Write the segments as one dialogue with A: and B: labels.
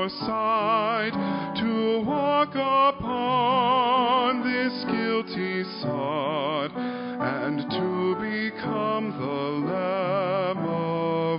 A: your side, to walk upon this guilty sod, and to become the Lamb of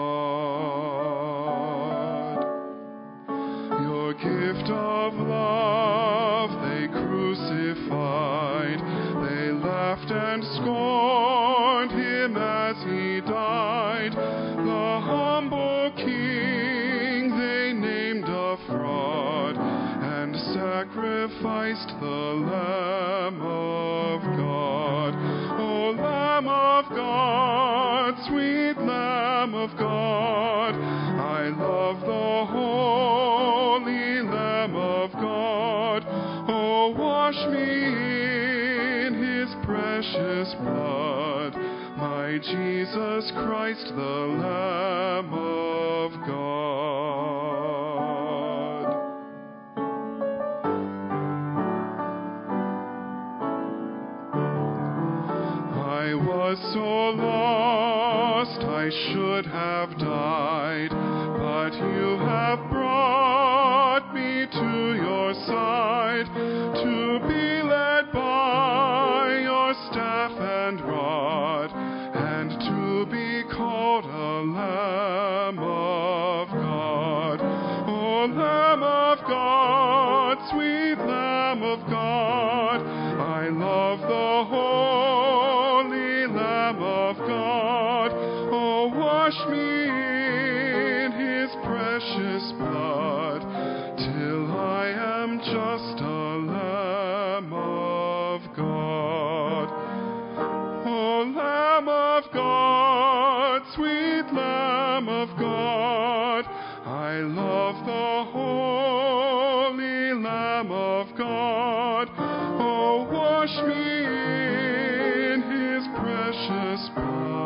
A: God. Your gift of love they crucified, they laughed and scorned him as he died. The humble King they named a fraud, and sacrificed the Lamb of God. O Lamb of God, sweet Lamb of God, I love the holy Lamb of God. Oh, wash me in his precious blood, my Jesus Christ, the Lamb of God. I was so lost I should have died, but you have brought me to your side, to be led by your staff and rod, and to be called a Lamb of God. O Lamb of God, sweet Lamb of God, I love the holy Lamb of God. Oh, wash me in his precious blood, till I am just a Lamb of God. O Lamb of God, sweet Lamb of God, I love the holy Lamb of God. Oh, wash me in his precious blood,